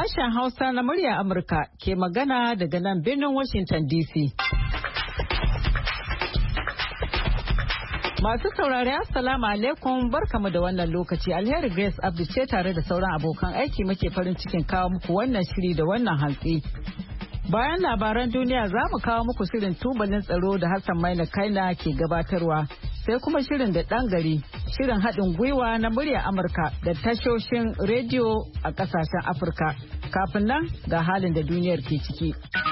Sashen Hausa na murya Amurka ke magana daga nan birnin Washington DC. Masu saurari Assalamu alaikum barkamu da wannan lokaci. Alheri Grace Abdu ce tare da sauran abokan aiki muke farin cikin kawo muku wannan shiri da wannan hantsi. Bayan labaran duniya za mu kawo muku shirin tubalin tsaro da Hassan Maina Kaina ke gabatarwa. Sai kuma shirin da ɗan gari, shirin haɗin gwiwa na murya Amurka da tashoshin rediyo a ƙasashen Afirka. Kafin nan ga halin da duniyar ke ciki.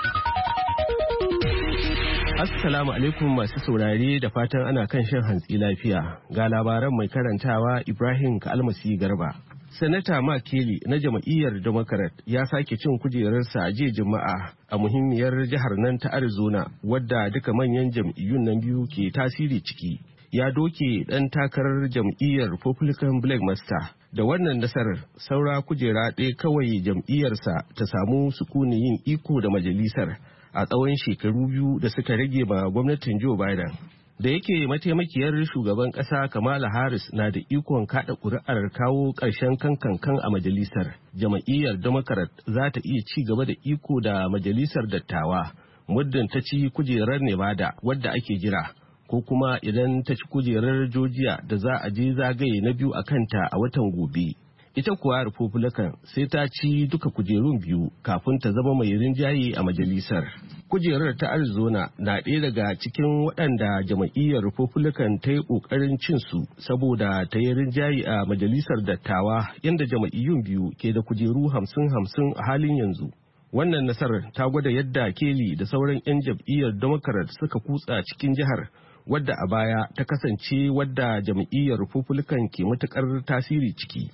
Assalamu alaikum masu saurare da fatan ana kan shan hantsi lafiya. Ga labaran mai karantawa Ibrahim Kalmasi Garba. Sanata Mark Kelly na jam'iyyar Democrat ya sake cin kujerarsa a jiya Juma'a a muhimmiyar jihar nan ta Arizona wadda duka manyan jam'iyyun nan biyu ke tasiri ciki. Ya doke ɗan takarar jam'iyyar Republican Blake Masta. Da wannan nasarar saura kujera ɗaya kawai jam'iyyarsa ta samu sukunin yin iko da majalisar a tsawon shekaru biyu da suka rage ma gwamnatin Joe Biden. Da yake mataimakiyar shugaban ƙasa Kamala Harris na da ikon kaɗa ƙuri'ar kawo ƙarshen kankan a majalisar, jam'iyyar Democrat za ta iya ci gaba da iko da majalisar dattawa muddin ta ci kujerar Nevada wadda ake jira, ko kuma idan ta ci kujerar Georgia da za a je zagaye na biyu a kanta a watan gobe. Ita kuwa Republican sai ta ci duka kujerun biyu kafin ta zama mai rinjaye a majalisar. Kujerar ta Arizona na ɗaya daga cikin waɗanda jam'iyyar Republican ta yi ƙoƙarin cinsu saboda ta yi rinjaye a majalisar dattawa inda jam'iyyun biyu ke da kujeru 50-50 a halin yanzu. Wannan nasarar ta gwada yadda Kelly da sauran 'yan jam'iyyar Democrat suka kutsa cikin jihar wadda a baya ta kasance wadda jam'iyyar Republican ke matuƙar tasiri ciki.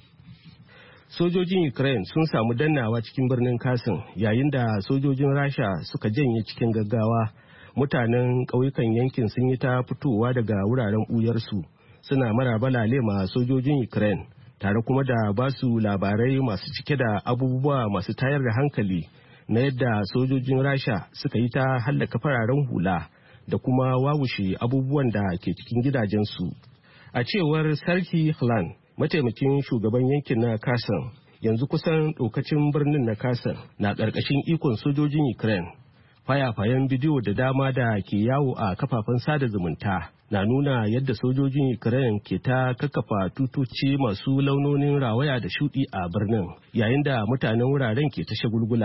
Sojojin Ukraine sun samu dannawa cikin birnin Kherson yayin da sojojin Rasha suka janye cikin gaggawa. Mutanen ƙauyukan yankin sun yi ta fitowa daga wuraren ɓuyarsu suna maraba ma sojojin Ukraine tare kuma da ba su labarai masu cike da abubuwa masu tayar da hankali na yadda sojojin Rasha suka yi ta hallaka fararen hula da kuma wawushe abubuwan da ke cikin gidajensu. A cewar Sarki Hlan, mataimakin shugaban yankin na Kherson, yanzu kusan ɗaukacin birnin na Kherson na ƙarƙashin ikon sojojin Ukraine. Fayafayen bidiyo da dama da ke yawo a kafafen sada zumunta na nuna yadda sojojin Ukraine ke ta kakkafa tutoci masu launonin rawaya da shuɗi a birnin, yayin da mutanen wuraren ke ta shagulgula.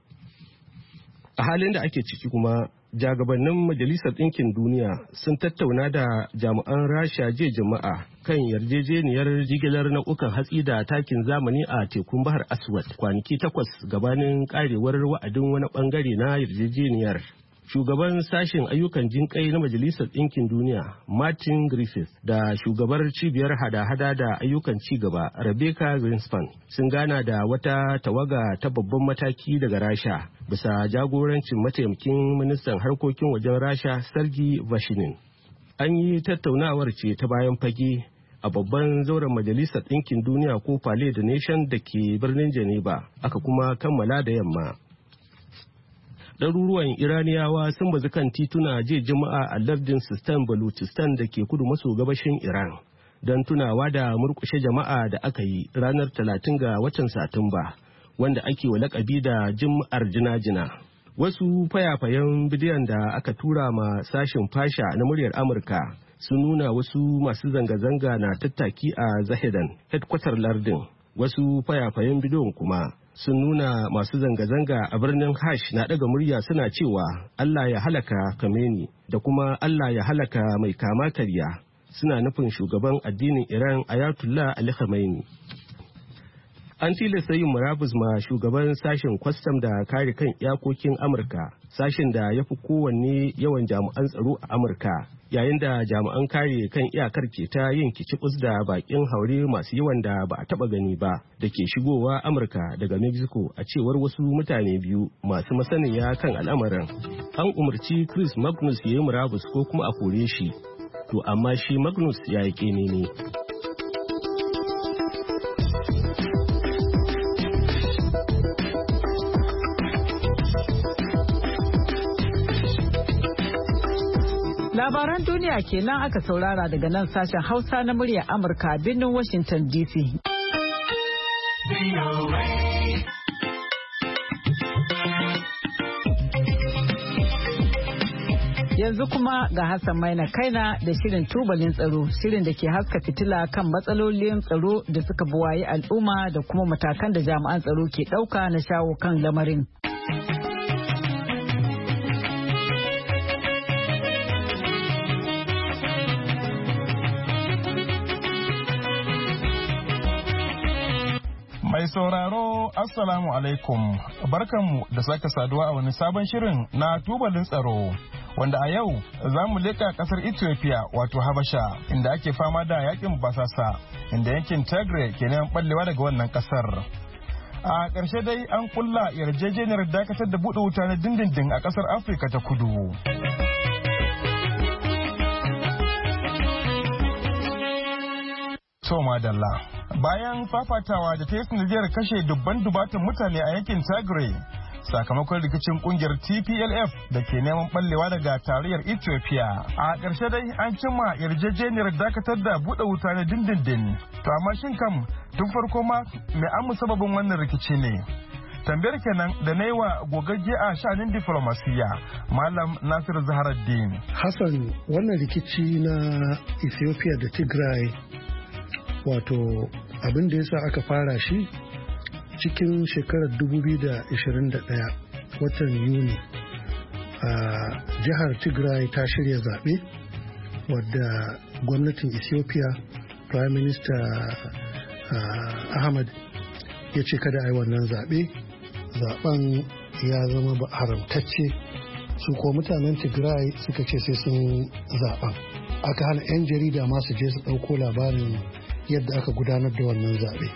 A halin da ake ciki kuma, jagabannin Majalisar Ɗinkin Duniya sun tattauna da jami'an Rasha jiya Juma'a kan yarjejeniyar jigilar nau'ukan hatsi da takin zamani a tekun Bahar Aswad kwanaki 8 gabanin karewar wa'adin wani bangare na yarjejeniyar. Shugaban sashen ayyukan jinƙai na Majalisar Ɗinkin Duniya, Martin Griffiths, da shugabar cibiyar hada-hada da ayyukan cigaba, Rebecca Greenspan, sun gana da wata tawaga ta babban mataki daga Rasha, bisa jagorancin mataimakin ministan harkokin wajen Rasha, Sergei Vashinin. An yi tattaunawar ce ta bayan fage a babban zauren Majalisar Ɗinkin Duniya ko Palais de Nation da ke birnin Geneva, aka kuma kammala da yamma. Ɗaruruwan Iraniyawa sun bazu kan tituna jiya Juma'a a lardin Sistan Baluchistan da ke kudu maso gabashin Iran don tunawa da murƙushe jama'a da aka yi ranar 30 ga watan Satumba, wanda ake wa lakabi da Jum'ar Jina-Jina. Wasu fayafayen bidiyon da aka tura ma sashen fasha na muryar Amurka sun nuna wasu masu zanga-zanga na tattaki a Zahedan, hedkwatar lardin. Wasu fayafayen bidiyon kuma sun nuna masu zanga-zanga a birnin Hash na daga murya suna cewa Allah ya halaka Khamenei da kuma Allah ya halaka mai kama karya, suna nufin shugaban addinin Iran Ayatollah Ali Khamenei. An tilasta yin murabus ma shugaban sashen kwastam da kare kan iyakokin Amurka, sashen da ya fi kowanne yawan jami'an tsaro a Amurka, yayin da jami'an kare kan iyakar ke ta yin kicibus da bakin haure masu yawan da ba a taba gani ba da ke shigowa Amurka daga Mexico, a cewar wasu mutane biyu masu masaniya kan al'amarin. An umarci Chris Magnus ya yi murabus ko kuma a kore shi, to amma shi Magnus ya yi ƙene ne. Labaran duniya kenan aka saurara daga nan sashen Hausa na muryar Amurka birnin Washington DC. Yanzu kuma ga Hassan Maina Kaina da shirin tubalin tsaro, shirin da ke haska fitila kan matsalolin tsaro da suka buwaye al'umma da kuma matakan da jami'an tsaro ke ɗauka na shawo kan lamarin. Mai sauraro, Assalamu alaikum, barkanmu da sake saduwa a wani sabon shirin na tubalin tsaro. Wanda a yau za mu leƙa ƙasar Ethiopia wato Habasha inda ake fama da yakin basasa inda yankin Tigray ke neman ɓallewa daga wannan ƙasar. A ƙarshe dai an kulla yarjejeniyar dakatar da buɗe wuta na dindindin a ƙasar Afirka ta Kudu. To madalla. Bayan fafatawa da ta yi sanadiyar kashe dubban dubatan mutane a yankin Tigray sakamakon rikicin kungiyar TPLF da ke neman ballewa daga tarayyar Ethiopia. A ƙarshe dai an cimma yarjejeniyar dakatar da buɗe wuta na dindindin. To amma shin kam tun farko ma me an musababin wannan rikici ne? Tambayar kenan da na yi wa gogagge a sha'anin diflomasiyya Malam Nasir Zaharaddin. Hassan, wannan rikici na Ethiopia da Tigray wato abin da yasa aka fara shi cikin shekarar 2021 watan Yuni a jihar Tigray ta shirya zaɓe wadda gwamnatin Ethiopia Prime Minister Ahmed ya ce kada a yi wannan zaɓe. Zaɓen ya zama haramtacce, su ko mutanen Tigray suka ce sai sun zaɓen. Aka hana 'yan jarida masu je su ɗauko labarin yadda aka gudanar da wannan zaɓe.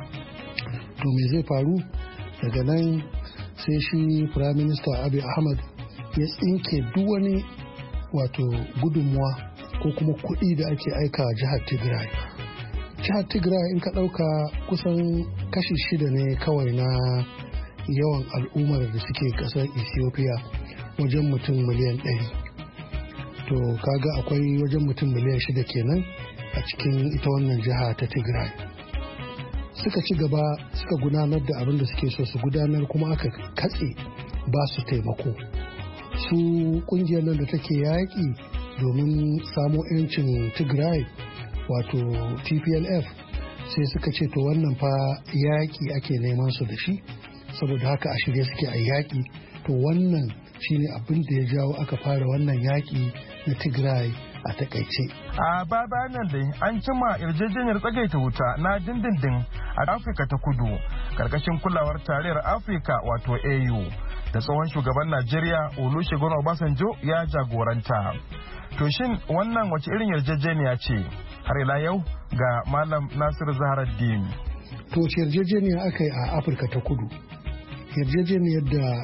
To me zai faru daga nan sai shi Prime Minister Abiy Ahmed ya tsinke duk wani wato gudunmuwa ko kuma kuɗi da ake aika jihar Tigray. Jihar Tigray in ka ɗauka kusan kashi 6 ne kawai na yawan al'ummar da suke ƙasar Ethiopia, wajen mutum miliyan 100. To kaga akwai wajen mutum miliyan 6 kenan a cikin ita wannan jiha ta Tigray. Suka ci gaba suka gudanar da abin da suke so su gudanar, kuma aka katse ba su taimako. Su kungiyar nan da take yaƙi domin samo 'yancin Tigray wato TPLF sai suka ce to wannan fa yaƙi ake neman su da shi, saboda haka a shirye suke a yaƙi. To wannan shine abin da ya jawo aka fara wannan yaƙi na Tigray a takaice. A baya nan dai an cima yarjejeniyar tsagaita wuta na dindindin a Afirka ta Kudu karkashin kulawar tarayyar Afirka wato AU da tsohon shugaban Najeriya Olusegun Obasanjo ya jagoranta. To shin wannan wace irin yarjejeniya ce? Har ila yau ga Malam Nasir Zaharaddin. To ce yarjejeniya aka yi a Afirka ta Kudu. Yarjejeniyar da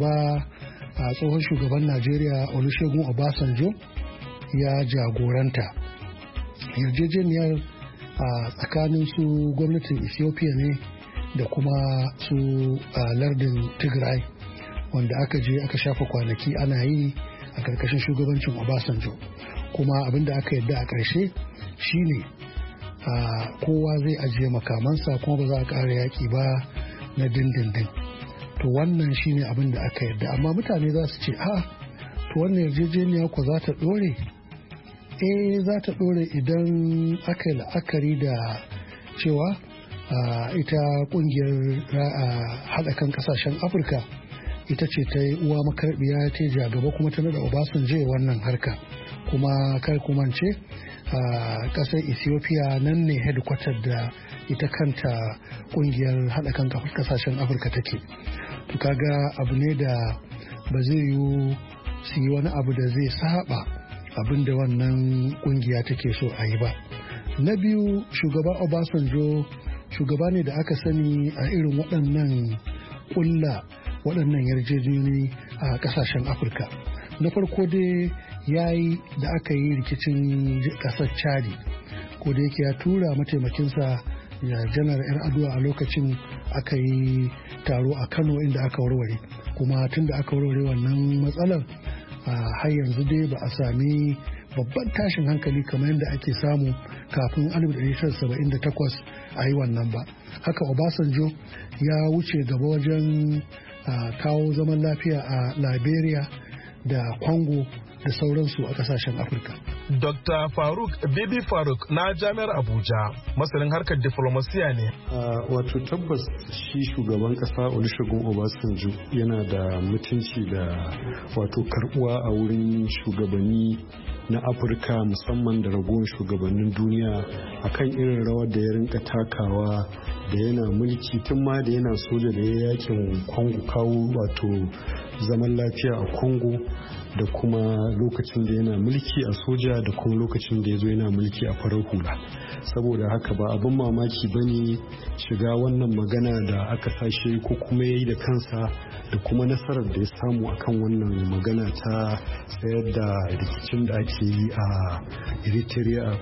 tsohon shugaban Najeriya Olusegun Obasanjo ya jagoranta. Yarjejeniyar a tsakanin su gwamnatin Ethiopia ne da kuma su lardin Tigray, wanda aka je aka shafa kwanaki ana yi a karkashin shugabancin Obasanjo. Kuma abinda aka yadda a ƙarshe shine kowa zai ajiye makamansa kuma ba za a ƙara yaƙi ba na dindindin. To wannan shine abin da aka yadda, amma mutane za su ce to wannan yarjejeniya ko za ta ɗore? Za ta ɗore idan aka yi la'akari da cewa ita ƙungiyar haɗa kan ƙasashen Afirka ita ce ta yi uwa makarbiya ta ja gaba kuma ta nada Obasanjo wannan harka. Kuma kar kumance ƙasar Ethiopia nan ne headquarter da ita kanta ƙungiyar haɗa kan ƙasashen Afirka take. To kaga abu ne da ba zai yiwu su yi wani abu da zai saba abin da wannan kungiya take so a yi ba. Na biyu, shugaba Obasanjo shugaba ne da aka sani a irin waɗannan ƙulla waɗannan yarjejeniyoyi a ƙasashen Afirka. Na farko dai ya yi da aka yi rikicin ƙasar Chadi, ko da yake ya tura mataimakinsa ya janar Yar'adua a lokacin aka yi taro a Kano inda aka warware, kuma tun da aka warware wannan matsalar har yanzu dai ba a sami babban tashin hankali kamar yadda ake samu kafin 1978 a yi wannan ba. Haka Obasanjo ya wuce gaba wajen kawo zaman lafiya a Liberia da Congo da sauransu a kasashen Afirka. Dr. Faruk Bibi Faruk na Jami'ar Abuja masanin harkar diflomasiya ne. Wato tabbas shi shugaban kasa Olusegun Obasanjo yana da mutunci da wato karbuwa a wurin shugabanni na Afirka musamman da ragowar shugabannin duniya akan irin rawar da ya rinka takawa da yana mulki tun ma da yana soja da ya yakin Congo kawo wato zaman lafiya a Congo da kuma lokacin da yana mulki a soja da kuma lokacin da ya zo yana mulki a farar hula. Saboda haka ba abin mamaki ba ne shiga wannan magana da aka sashe ko kuma ya yi da kansa da kuma nasarar da ya samu akan wannan magana ta tsayar da rikicin da ake yi a Eritrea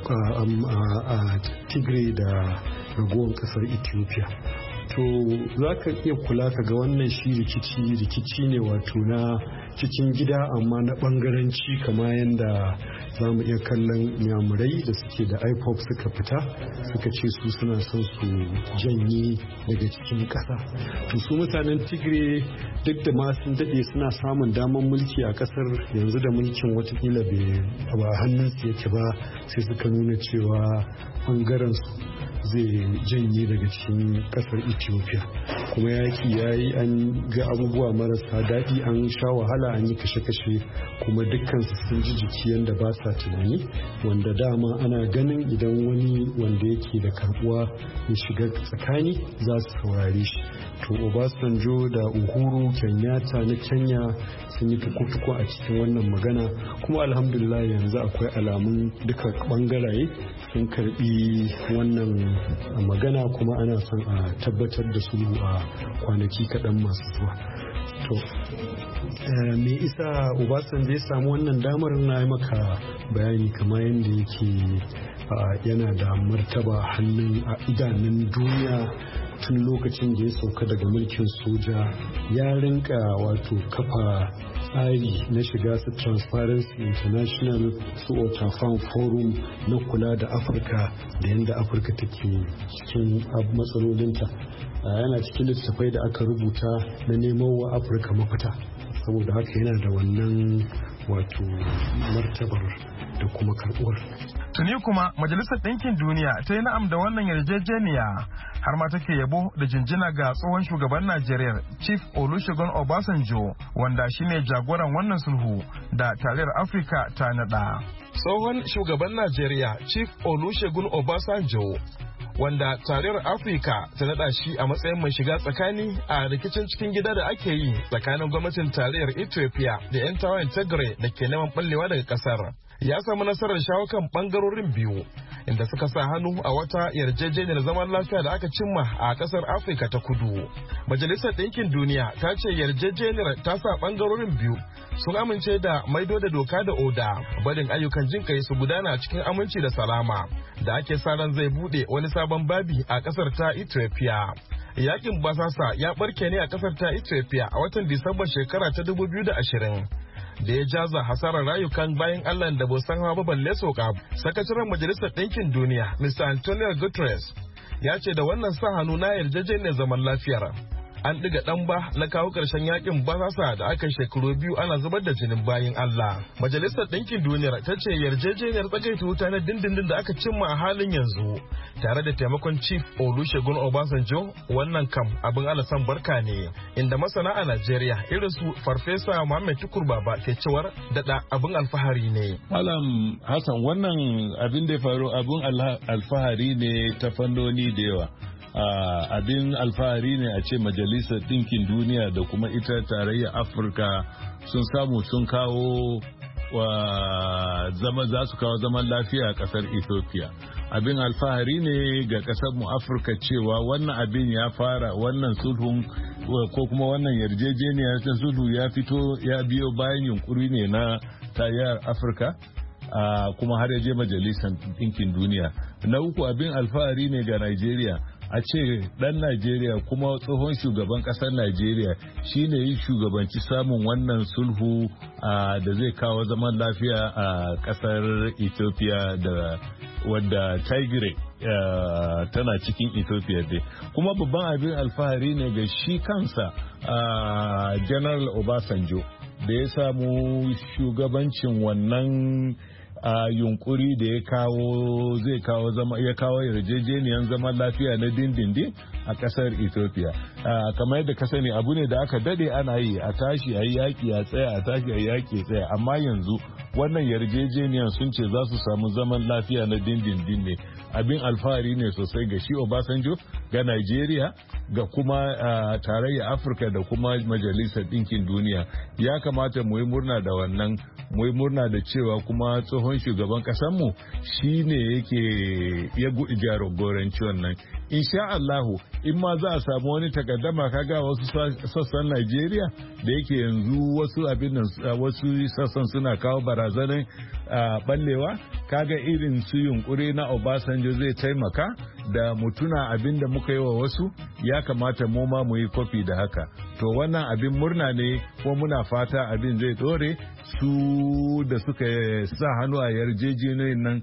a Tigray da ragowar kasar Ethiopia. To za ka iya kula ka ga wannan shi rikici ne wato na cikin gida amma na bangaranci kama yadda za mu iya kallon nyamurai da suke da IPOB suka fita suka ce su suna son su janye daga cikin ƙasa. To su mutanen Tigray duk da ma sun daɗe suna samun damar mulki a ƙasar yanzu da mulkin watakila ba hannunsu yake ba sai suka nuna cewa bangaren su zai janye daga cikin kasar Ethiopia kuma yaki ya yi an ga abubuwa marasa daɗi an sha wahala an yi kashe-kashe kuma dukkansu sun ji jiki yadda ba sa tunani wanda dama ana ganin idan wani wanda yake da karbuwa ya shiga tsakani za su saurare shi. To Obasanjo da Uhuru Kenyatta na Kenya sun yi tuku-tuku a cikin wannan magana kuma alhamdulillah yanzu akwai alamun duka bangaraye sun karbi wannan magana kuma ana son a tabbatar da su a kwanaki kaɗan masu zuwa. To me isa Obasanjo ya samu wannan damar na yi maka bayani kamar yadda yake yana da martaba hannun a idanun duniya tun lokacin da ya sauka daga mulkin soja ya rinka wato kafa tsari na shiga su Transparency International su Otafan Forum na kula da Afirka da yadda Afirka take cikin matsalolinta. Yana cikin littattafai da aka rubuta na neman wa Afirka mafita saboda haka yana da wannan wato martabar da kuma karbuwar. Tuni kuma Majalisar Ɗinkin Duniya ta yi na'am da wannan yarjejeniya har ma take yabo da jinjina ga tsohon shugaban Najeriya Chief Olusegun Obasanjo wanda shine jagoran wannan sulhu da tarayyar Afirka ta nada. Tsohon shugaban Najeriya Chief Olusegun Obasanjo wanda tarayyar Afirka ta nada shi a matsayin mai shiga tsakani a rikicin cikin gida da ake yi tsakanin gwamnatin tarayyar Ethiopia da 'yan tawayen Tigray da ke neman ballewa daga kasar. Ya samu nasarar shawo kan bangarorin biyu inda suka sa hannu a wata yarjejeniyar zaman lafiya da aka cimma a kasar Afirka ta Kudu. Majalisar Ɗinkin Duniya ta ce yarjejeniyar ta sa bangarorin biyu sun amince da maido da doka da oda, barin ayyukan jin kai su gudana cikin aminci da salama da ake sa ran zai bude wani sabon babi a kasar ta Ethiopia. Yakin basasa ya barke ne a kasar ta Ethiopia a watan Disamba shekara ta 2020. Da ya jaza hasarar rayukan bayan Allah da bai san hawa balle soka. Sakataren Majalisar Ɗinkin Duniya, Mr. Antonio Guterres, ya ce da wannan sa hannu na yarjejeniyar zaman lafiyar an ɗiga ɗan ba na kawo ƙarshen yakin basasa da aka shekaru biyu ana zubar da jinin bayin Allah. Majalisar Ɗinkin Duniyar ta ce yarjejeniyar tsagaita wuta na dindindin da aka cimma a halin yanzu tare da taimakon Chief Olusegun Obasanjo wannan kam abin alasan barka ne, inda masana a Najeriya irin su Farfesa Muhammad Tukur Baba ke cewar daɗa abin alfahari ne. Malam Hassan, wannan abin da ya faru abin alfahari ne ta fannoni da yawa. Abin alfahari ne a ce Majalisar Ɗinkin Duniya da kuma ita tarayyar Afirka sun samu sun kawo za su kawo zaman lafiya a ƙasar Ethiopia. Abin alfahari ne ga ƙasar mu Afirka cewa wannan abin ya fara, wannan sulhun ko kuma wannan yarjejeniyar ta sulhu ya fito ya biyo bayan yunkuri ne na tarayyar Afirka. Kuma har ya je Majalisar Ɗinkin Duniya. Na uku, abin alfahari ne ga Najeriya. A ce dan Najeriya kuma tsohon shugaban kasar Najeriya shine yi shugabanci samun wannan sulhu da zai kawo zaman lafiya a kasar Ethiopia da wadda Tigray tana cikin Ethiopia dai. Kuma babban abin alfahari ne ga shi kansa General Obasanjo da ya samu shugabancin wannan yunkuri da ya kawo yarjejeniyar zaman lafiya na dindindin a kasar Ethiopia. Kamar yadda ka sani abu ne da aka dade ana yi, a tashi a yi yaƙi a tsaya, a tashi a yi yaƙi a tsaya, amma yanzu wannan yarjejeniyar sun ce za su samu zaman lafiya na dindindin ne. Abin alfahari ne sosai ga shi Obasanjo, ga Nigeria, ga kuma tarayyar Afirka da kuma Majalisar Ɗinkin Duniya. Ya kamata mu yi murna da wannan, mu yi murna da cewa kuma tsohon shugaban ƙasarmu shi ne yake ya jagoranci wannan. Insha Allahu, in ma za a samu wani takaddama kaga wasu sassan Najeriya da yake yanzu wasu sassan suna kawo barazanar ballewa, kaga irin su yunkuri na Obasanjo zai taimaka da mutuna abin da muka yi wa wasu, ya kamata mu ma mu yi kofi da haka. To wannan abin murna ne, ko muna fata abin zai dore, su da suka sa hannu a yarjejeniyoyin nan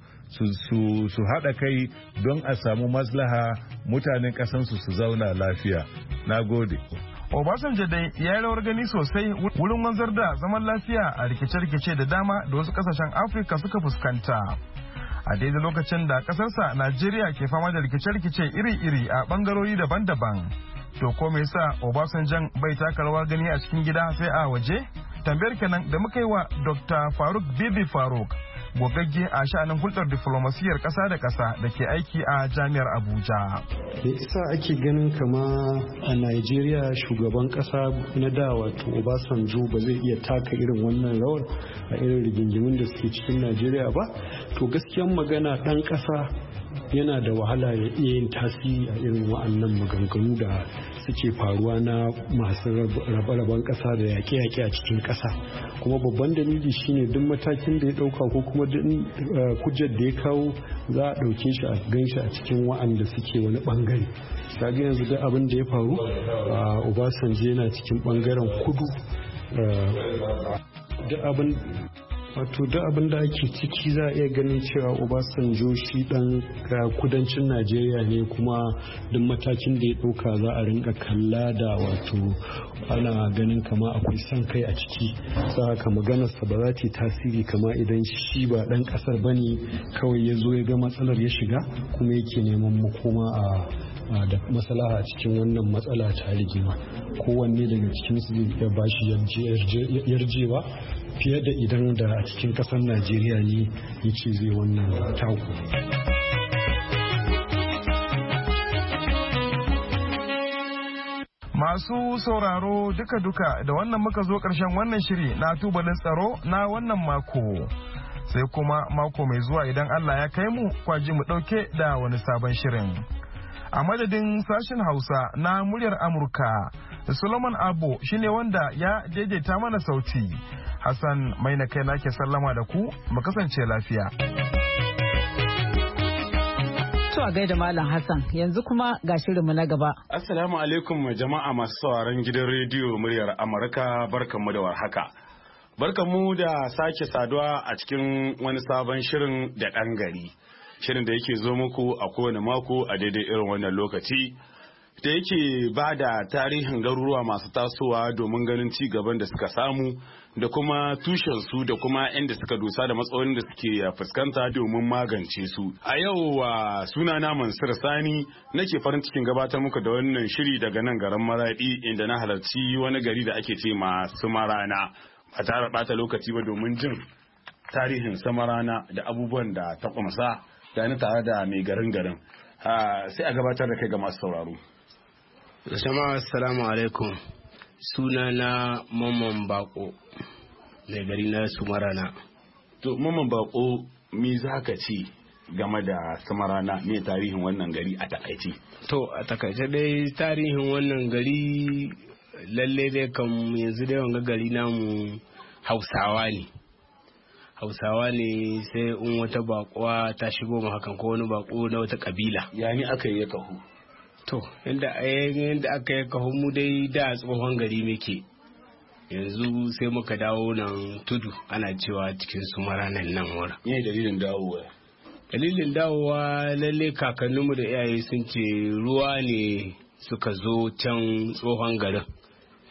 su haɗa kai don a samu maslaha, mutanen ƙasansu su zauna lafiya. Na gode. Obasanjo dai ya yi rawar gani sosai wurin wanzar da zaman lafiya a rikice-rikice da dama da wasu ƙasashen Afirka suka fuskanta. A daidai lokacin da ƙasarsa Najeriya ke fama da rikice-rikice iri-iri a ɓangarori daban-daban. To ko me yasa Obasanjan bai taka rawar gani a cikin gida sai a waje? Tambayar kenan da muka yi wa Dr. Faruk Bibi Faruk, gogagge a sha'anin hulɗar diflomasiyyar ƙasa da ƙasa da ke aiki a jami'ar Abuja. Da isa ake ganin kama a Najeriya shugaban ƙasa na da wato Obasanjo ba zai iya taka irin wannan rawar a irin rigingimin da suke cikin Najeriya ba? To gaskiyan magana ɗan ƙasa yana da wahala ya iya yin tasiri a irin wa'annan maganganu da suke faruwa na masu rabe-raben ƙasa da yaƙe-yaƙe a cikin ƙasa. Kuma babban dalili shine duk matakin da ya ɗauka ko kuma hujjar da ya kawo za a ɗauke shi a gan shi a cikin wa'anda suke wani ɓangare. Kaga yanzu duk abin da ya faru a Obasanjo yana cikin ɓangaren kudu. Duk abin da ake ciki za a iya ganin cewa Obasanjo shi dan kudancin Najeriya ne, kuma duk matakin da ya ɗauka za a rinka kalla da ana ganin kama akwai son kai a ciki. Haka maganarsa ba za ta tasiri kama idan shi ba dan kasar bane, kawai ya zo ya ga matsalar ya shiga kuma yake neman makoma da maslaha cikin wannan matsala ta rigima. Kowanne daga cikinsu zai iya bashi yarjewa fiye da idan da a cikin kasar Najeriya ne ya ce zai wannan taku. Masu sauraro duka-duka da wannan muka zo ƙarshen wannan shiri na tubalin tsaro na wannan mako. Sai kuma mako mai zuwa idan Allah ya kai mu, kwaji mu ɗauke da wani sabon shirin. A madadin sashen Hausa na muryar Amurka, Solomon Abo shine wanda ya daidaita mana sauti. Hassan mai na kai nake sallama da ku, mu kasance lafiya. To a gaida Malam Hassan, yanzu kuma ga shirinmu na gaba. Assalamu alaikum jama'a masu sauraron gidan rediyo muryar Amurka, barkanmu da warhaka. Barkanmu da sake saduwa a cikin wani sabon shirin da ɗan gari. Shirin da yake zo muku a kowane mako a daidai irin wannan lokaci, da yake ba da tarihin garuruwa masu tasowa domin ganin ci gaban da suka samu da kuma tushensu da kuma inda suka dosa da matsalolin da suke fuskanta domin magance su. A yau sunana Mansur Sani nake farin cikin gabatar muku da wannan shiri daga nan garin Maradi, inda na halarci wani gari da ake ce ma Sumarana. Ba tare bata lokaci ba domin jin tarihin Sumarana da abubuwan da ta kumsa, da ni tare da mai garin. Sai a gabatar da kai ga masu sauraro. Jama'a assalamu alaikum. Suna na Mamman Bako mai gari na Sumarana. To Mamman Bako, me za ka ci game da Sumarana, me tarihin wannan gari a takaice? To a takaice dai tarihin wannan gari lalle dai kan yanzu dai wanga gari namu Hausawa ne. Hausawa ne, sai in wata bakuwa ta shigo mu hakan ko wani bako na wata kabila. Ya ni aka yi kahu? To inda aka yi kahu mu dai da tsohon gari muke. Yanzu sai muka dawo nan tudu, ana cewa cikin Sumaranan nan wurin. Me dalilin dawowa? Dalilin dawowa lalle kakanninmu da iyaye sun ce ruwa ne suka zo can tsohon garin.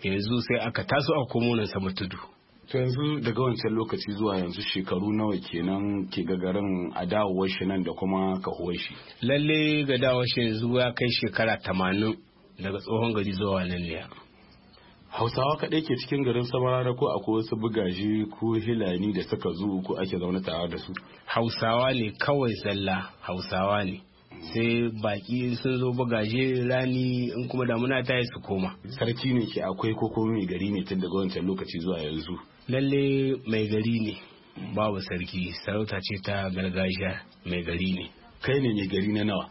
yanzu sai aka taso a komo nan sama tudu. To yanzu daga wancan lokaci zuwa yanzu shekaru nawa kenan ke ga garin a dawowar shi nan da kuma kahuwar shi? Lalle ga dawowar shi yanzu ya kai shekara 80 daga tsohon gari zuwa nan ne. Hausawa kaɗai ke cikin garin Samarana ko akwai wasu bugaji ko hilani da suka zo ko ake zaune tare da su? Hausawa ne kawai zalla, Hausawa ne. Sai baki sun zo bugaje rani in kuma damuna ta yi su koma. Sarki ne ke akwai ko kuma mai gari ne tun daga wancan lokaci zuwa yanzu? Lalle mai gari ne, babu sarki, sarauta ce ta gargajiya, mai gari ne. Kai ne mai gari na nawa?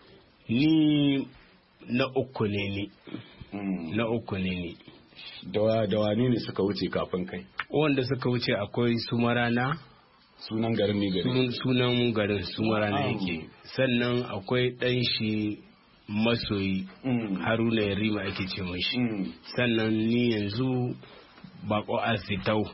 Ni na uku ne ni. Na uku ne ni. Dawani ne suka wuce kafin kai? Wanda suka wuce akwai Sumarana. Sunan garin ne gari? Sunan garin Sumarana yake. Sannan akwai ɗan shi masoyi Haruna Yarima ake ce mashi. Sannan ni yanzu bako Asitau.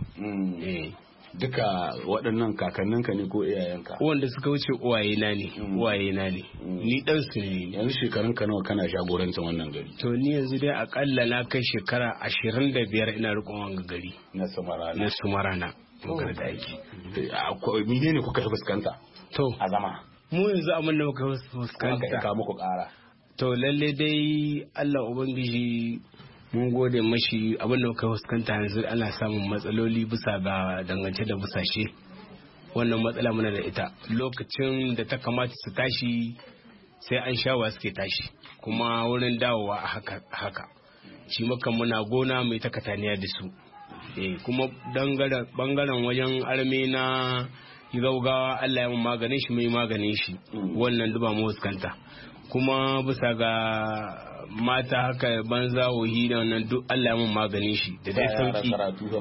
Duka waɗannan kakanninka ne ko iyayenka? Wanda suka wuce uwaye na ne, uwaye na ne. Ni dan su ne. Yanzu shekarun ka nawa kana jagorancin wannan gari? To ni yanzu dai akalla na kai shekara 25 ina riƙon wannan gari. Na Sumarana. Na Sumarana. Magana da aiki. Mene ne kuka fuskanta? To a zama. Mu yanzu abin da muka fuskanta. Ka muku ƙara. To lalle dai Allah Ubangiji mun gode mashi abin da muka fuskanta yanzu ana samun matsaloli bisa ga dangance da busashe. Wannan matsala muna da ita. Lokacin da ta kamata su tashi sai an shawa suke tashi. Kuma wurin dawowa a haka. Shi maka muna gona mai takataniya da su. Kuma bangaren wajen arme na gaugawa Allah ya mun maganin shi mai maganin shi. Wannan duba mu fuskanta. Kuma bisa ga mata haka banza wahi da wannan duk Allah ya mun maganin shi da dai sauki.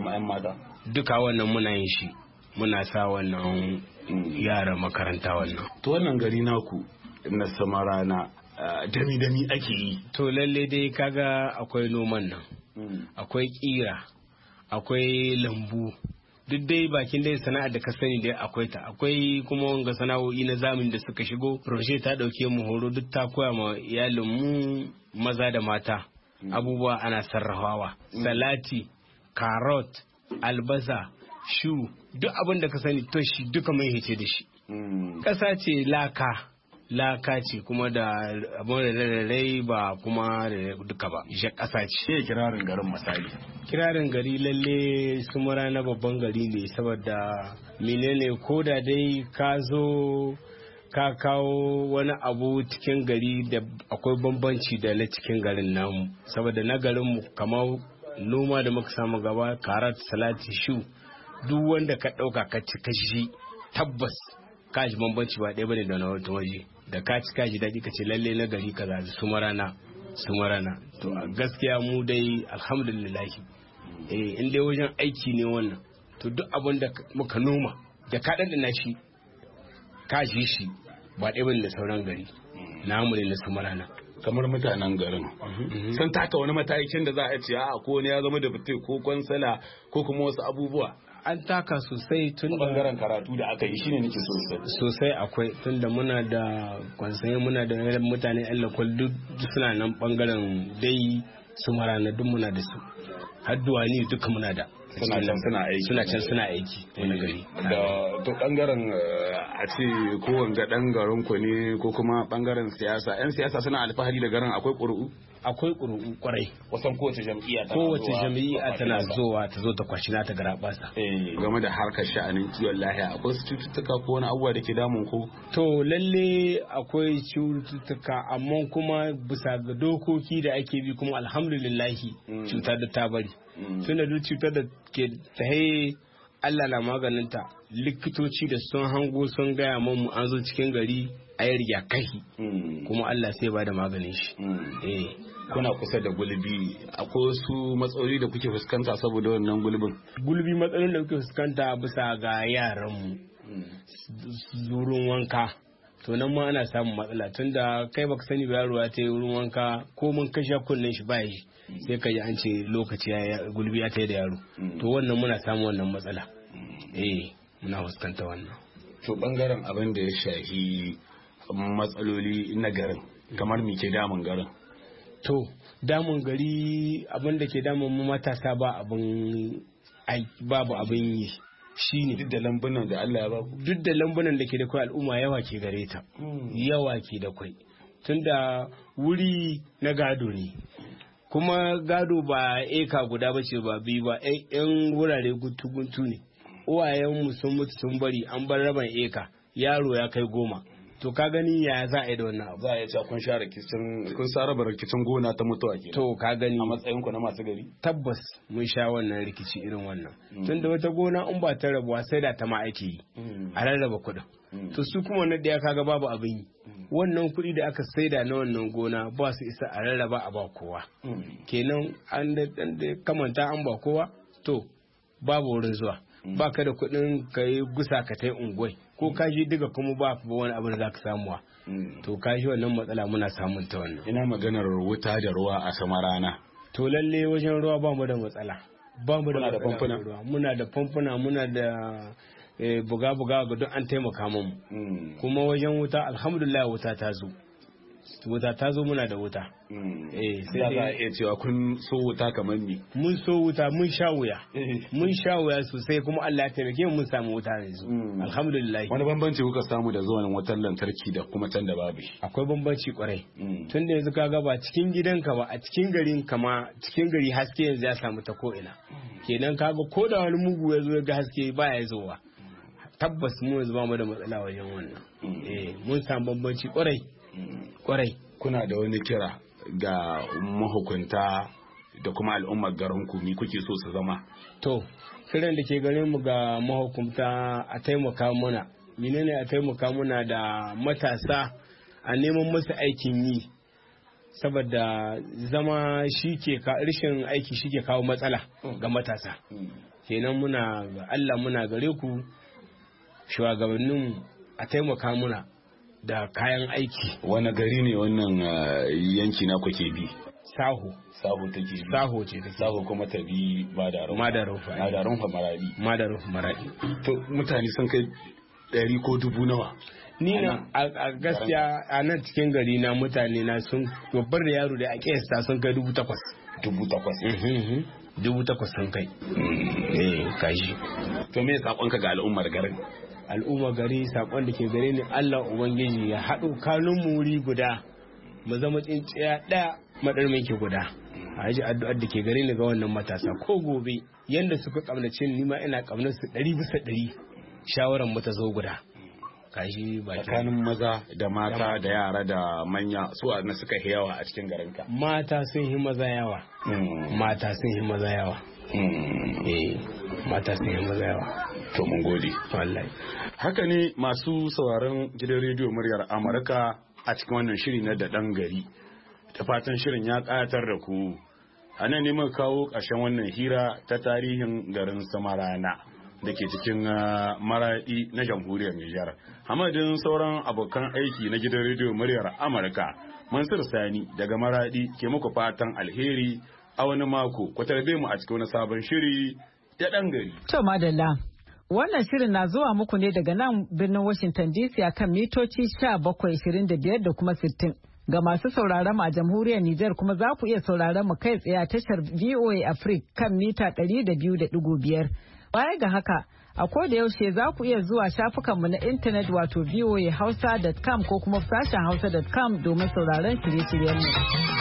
Duka wannan muna yin shi. Muna sa wannan yaran makaranta wannan. To wannan gari naku na Samarana dami ake yi? To lalle dai kaga akwai noman nan. Akwai kira. Akwai lambu. Duk dai bakin dai sana'ar da ka sani dai akwai ta. Akwai kuma wanga sana'o'i na zamani da suka shigo. Roshe ta dauke mu horo duk ta koya ma iyalin mu maza da mata. Abubuwa ana sarrafawa. Salati, carrot, albasa, shu, duk abin da ka sani to shi duka mai hice da shi. Ƙasa ce laka ce kuma da abin da rai ba kuma da duka ba. Ishe ƙasa ce. Ke kirarin garin misali? Kirarin gari lalle Sumara na babban gari ne saboda menene ko da dai ka zo ka kawo wani abu cikin gari da akwai bambanci da na cikin garin namu saboda na garinmu kamar noma da muka samu gaba karat salati shu duk wanda ka ɗauka ka ci kashi tabbas ka ji bambanci ba ɗaya bane da na wata waje da ka ci kaji daɗi ka ce lalle na gari kaza Sumarana to a gaskiya mu dai alhamdulillah in dai wajen aiki ne wannan to duk abin da muka noma da ka ɗanɗana shi ka ji shi ba ɗaya bane da sauran gari namu ne na Sumarana. Kamar mutanen garin sun taka wani matakin da za a ce a ko ne ya zama da fite ko kwansala ko kuma wasu abubuwa? An taka sosai tun da bangaren karatu da aka yi shine nake sosai akwai tun da muna da kwansaye muna da mutane yan lakwal duk suna nan bangaren dai Sumarana duk muna da su har duwani duka muna da suna can suna aiki wani gari da to bangaren a ce ko wanga dan garin ku ne ko kuma bangaren siyasa yan siyasa suna alfahari da garin akwai ƙuri'u kwarai wasan kowace jam'iyya tana zuwa ta zo ta kwashi na ta garabasa game da harkar sha'anin kiwon lafiya akwai su cututtuka ko wani abubuwa da ke damun ku? To lalle akwai cututtuka amma kuma bisa ga dokoki da ake bi kuma alhamdulillahi cutar da ta bari tunda duk cutar da ke tahe Allah na maganinta likitoci da sun hango sun gaya mu an zo cikin gari a yi rigakafi kuma Allah sai ba da maganin shi. Kuna kusa da gulbi akwai wasu matsaloli da kuke fuskanta saboda wannan gulbin? Gulbi matsalolin da kuke fuskanta bisa ga yaranmu wurin wanka to nan ma ana samun matsala tunda kai baka sani ba yaro ya ta yi wurin wanka ko mun kashe kunnen shi ba shi sai ka ji an ce lokaci ya gulbi ya ta yi da yaro to wannan muna samun wannan matsala muna fuskanta wannan. To bangaren abin da ya shahi matsaloli na garin kamar me ke damun garin? To damun gari abin da ke damun mu matasa babu abin yi shine duk da lambunan da Allah ya ba duk da lambunan da ke da kai al'umma yawa ke gare ta yawa ke da kai tunda wuri na gado ne kuma gado ba eka guda ba ce ba biyu ba yan wurare guntu ne uwayenmu sun mutu sun bari an bar raban eka yaro ya kai 10 to ka gani ya za a yi da wannan abu za a yi kun sha rikicin kun sa raba rikicin gona ta mutuwa ke to ka gani a matsayin ku na masu gari tabbas mun sha wannan rikici irin wannan tunda wata gona in ba ta rabuwa sai da ta ma ake yi a rarraba kuɗin to su kuma wannan da ya kaga babu abin yi wannan kuɗi da aka saida na wannan gona ba su isa a rarraba a ba kowa kenan an da kamanta an ba kowa to babu wurin zuwa ba ka da kuɗin ka yi gusa ka ta yi unguwai ko ka shi diga kuma ba wani abin da za ka samuwa to ka shi wannan matsala muna samun ta wannan ina maganar wuta da ruwa a sama rana to lalle wajen ruwa ba mu da matsala ba mu da matsala muna da famfuna muna da buga-buga ga duk an taimaka mu kuma wajen wuta alhamdulillah wuta ta zo muna da wuta sai za a iya cewa kun so wuta kamar ni mun so wuta mun sha wuya sosai kuma Allah ya taimake mu mun samu wuta yanzu alhamdulillah. Wani bambanci kuka samu da zuwan wutar lantarki da kuma can da babu? Akwai bambanci kwarai tun da yanzu kaga ba cikin gidanka ba a cikin garin kama cikin gari haske yanzu ya samu ta ko ina kenan kaga ko da wani mugu ya zo ya ga haske baya zowa tabbas mu yanzu ba mu da matsala wajen wannan mun samu bambanci kwarai. Kuna da wani kira ga mahukunta da kuma al'ummar garin ku ni kuke so su zama? To kiran da ke garin mu ga mahukunta a taimaka mana menene a taimaka mana da matasa a neman musu aikin yi saboda zama rashin aiki shi ke kawo matsala ga matasa kenan muna ga Allah muna gare ku shugabannin a taimaka muna da kayan aiki. Wani gari ne wannan yanki na kuke bi? Saho take bi. Saho ce take. Saho kuma ta bi Madarunfa Maradi. To mutane sun kai 100 ko 1000 nawa? Ni na a gaskiya a nan cikin gari na mutane na sun babbar da yaro da a kiyasta sun kai 8,000. 8,000. 8,000 sun kai. Kaji. To me sakonka ga al'ummar garin? Al'umma gari sakon da ke gare ni Allah Ubangiji ya haɗu kanunmu wuri guda mu zama tsinciya ɗaya madarmin ke guda a yaji addu'ar da ke gare ni ga wannan matasa ko gobe yanda suka kamnace ni ma ina kamnar su 100% shawaran mu ta zo guda kashi ba tsakanin maza da mata da yara da manya su na suka yawa a cikin garinka. Mata sun yi maza yawa mata sun yi maza yawa to mun gode wallahi. Haka ne masu sauraron gidan rediyo muryar Amurka a cikin wannan shiri na da ɗan gari ta fatan shirin ya ƙayatar da ku a nan ne muka kawo ƙarshen wannan hira ta tarihin garin Samarana da ke cikin Maradi na jamhuriyar Nijar. Hamadin sauran abokan aiki na gidan rediyo muryar Amurka Mansur Sani daga Maradi ke muku fatan alheri a wani mako ku tarbe mu a cikin wani sabon shiri da ɗan gari. To madalla. Wannan shirin na zuwa muku ne daga nan birnin Washington DC a kan mitoci 1725 da kuma 60. Ga masu sauraron mu a jamhuriyar Nijar kuma za ku iya sauraron mu kai tsaye a tashar VOA Africa kan mita 200.5. Baya ga haka, a koda yaushe za ku iya zuwa shafukanmu na intanet wato voahausa.com ko kuma sashen hausa.com domin sauraron shirye-shiryenmu.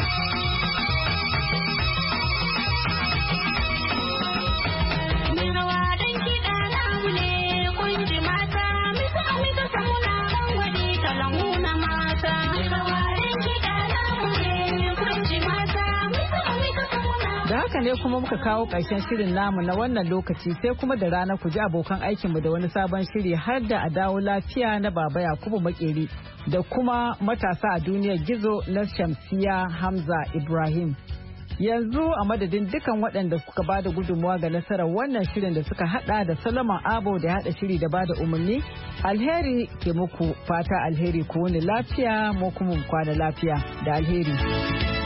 Da haka ne kuma muka kawo ƙarshen shirin namu na wannan lokaci sai kuma da rana ku ji abokan aikinmu da wani sabon shiri har da a dawo lafiya na Baba Yakubu Makeri da kuma matasa a duniyar gizo na Shamsiya Hamza Ibrahim. Yanzu a madadin dukan waɗanda suka ba da gudunmuwa ga nasarar wannan shirin da suka hada da Solomon Abo da hada shiri da ba da umarni, alheri ke muku fata alheri ku wani lafiya mu kuma kwana lafiya da alheri.